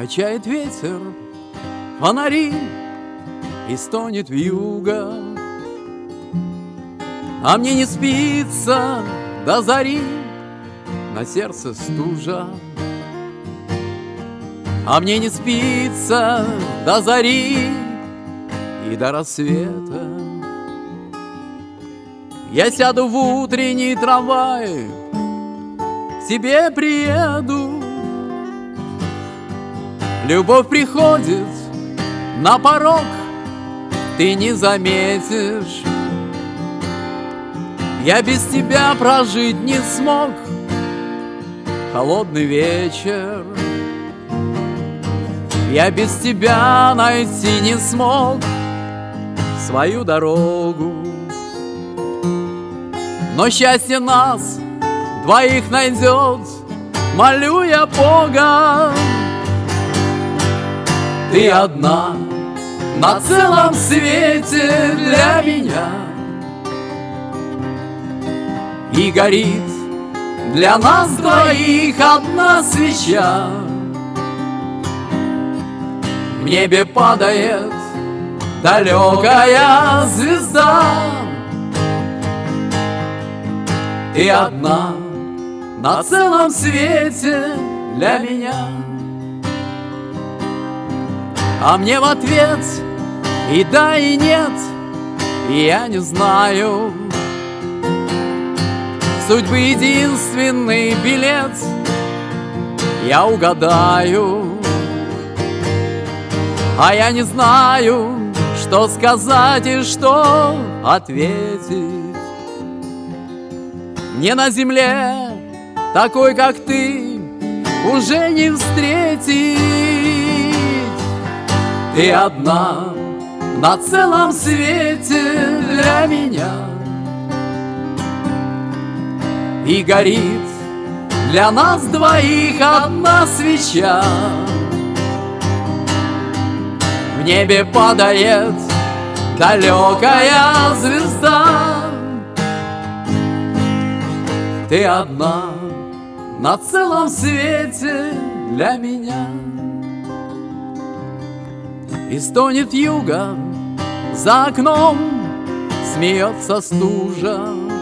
Качает ветер фонари и стонет вьюга, а мне не спится до зари, на сердце стужа. А мне не спится до зари и до рассвета. Я сяду в утренний трамвай, к тебе приеду. Любовь приходит на порог, ты не заметишь. Я без тебя прожить не смог холодный вечер. Я без тебя найти не смог свою дорогу. Но счастье нас двоих найдет, молю я Бога. Ты одна на целом свете для меня, и горит для нас двоих одна свеча. В небе падает далекая звезда. Ты одна на целом свете для меня. А мне в ответ и да, и нет, и я не знаю. Судьбы единственный билет я угадаю. А я не знаю, что сказать и что ответить. Мне на земле такой, как ты, уже не встретить. Ты одна на целом свете для меня, и горит для нас двоих одна свеча. В небе падает далекая звезда. Ты одна на целом свете для меня. И стонет вьюга за окном, смеется стужа.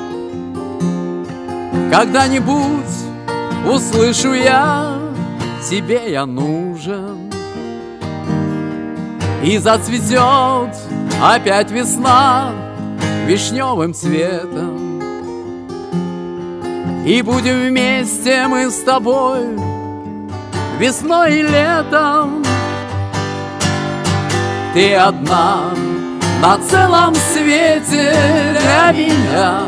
Когда-нибудь услышу я, тебе я нужен. И зацветет опять весна вишневым цветом. И будем вместе мы с тобой весной и летом. Ты одна на целом свете для меня,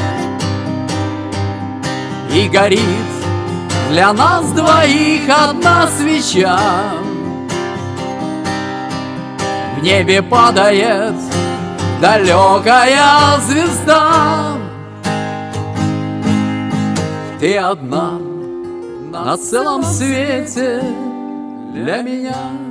и горит для нас двоих одна свеча. В небе падает далекая звезда. Ты одна на целом свете для меня.